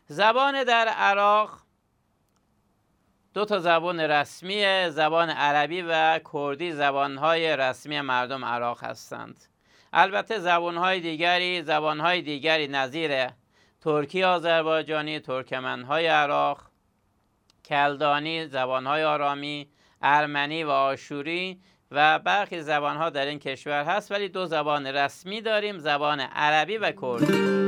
زبان در عراق دو تا زبان رسمی، زبان عربی و کردی زبانهای رسمی مردم عراق هستند. البته زبانهای دیگری نظیر ترکی آذربایجانی، ترکمنهای عراق، کلدانی، زبانهای آرامی، ارمنی و آشوری و برخی زبانها در این کشور هست، ولی دو زبان رسمی داریم، زبان عربی و کردی.